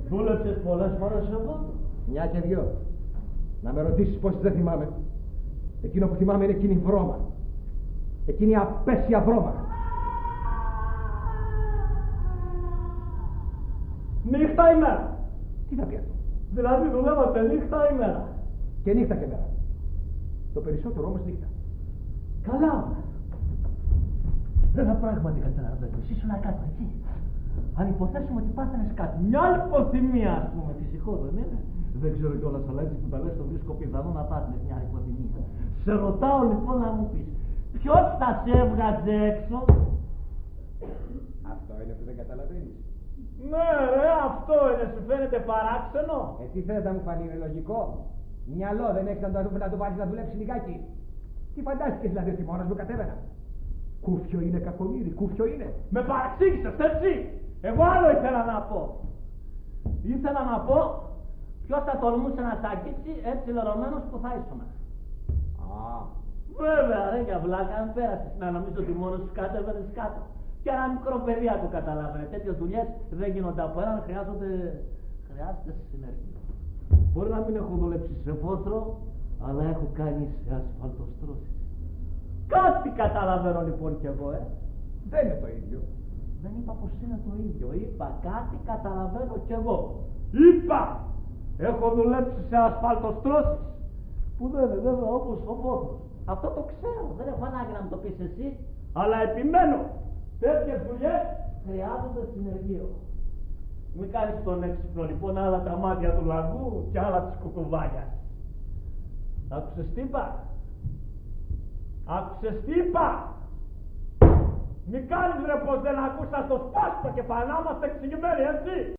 Δούλεψες πολλές φορές εδώ? Μια και δυο. Να με ρωτήσεις πόσες δεν θυμάμαι. Εκείνο που θυμάμαι είναι εκείνη η βρώμα. Εκείνη η απέσια βρώμα. Νύχτα ημέρα. Τι θα πει αυτό? Δηλαδή δουλεύατε νύχτα ημέρα. Και νύχτα και μέρα. Το περισσότερο όμως νύχτα. Καλά. Βέβαια πράγματι καταλαβαίνω. Εσύ ήσουν κάτω εκεί. Αν υποθέσουμε ότι πάθαινες κάτι. Μια υποθυμία, ας πούμε, φυσικό δεν είναι? Δεν ξέρω κιόλας, αλλά έτσι που τα λες το βρίσκω πιθανό να πάθαινες μια υποθυμία. Σε ρωτάω λοιπόν να μου πεις, ποιος θα σε έβγαζε έξω? Αυτό είναι που δεν καταλαβαίνεις. Ναι ρε, αυτό είναι, σου φαίνεται παράξενο? Τι θες να μου φανεί, είναι λογικό? Μυαλό δεν έχεις να το βάλεις να δουλέψει λιγάκι? Τι φαντάστηκες δηλαδή ότι μόνος μου κατέβαινα? Κούφιο είναι, κακομοίρη, κούφιο είναι. Με παραξήγησες, έτσι! Εγώ άλλο ήθελα να πω. Ήθελα να πω ποιος θα τολμούσε να σ' αγγίξει έτσι λερωμένος που θα ήσουν. Βέβαια ρε για βλάκα, αν πέρασες να νομίζω ότι μόνος σου κατέβαινες κάτω. Και ένα μικρό παιδί το καταλάβαινε. Τέτοιες δουλειές δεν γίνονται από έναν, χρειάζεται συνεργεία. Μπορεί να μην έχω δουλέψει σε φόστρο, αλλά έχω κάνει σε ασφαλτοστρώσεις. Κάτι καταλαβαίνω λοιπόν κι εγώ, Δεν είναι το ίδιο. Δεν είπα πως είναι το ίδιο. Είπα κάτι καταλαβαίνω κι εγώ. Είπα! Έχω δουλέψει σε ασφαλτοστρώσεις. Που δεν είναι βέβαια όπως ο πόθος. Αυτό το ξέρω. Δεν έχω ανάγκη να μου το πεις εσύ. Αλλά επιμένω. Τέτοιες δουλειές χρειάζονται συνεργείο. Μην κάνεις τον έξυπνο λοιπόν, άλλα τα μάτια του λαγού και άλλα της κουκουβάγιας. Άκουσες τι είπα? Άκουσες τι είπα? Μην κάνεις ρε πως δεν ακούς, θα στο σπάσω το κεφάλι, να είμαστε εξηγημένοι, έτσι!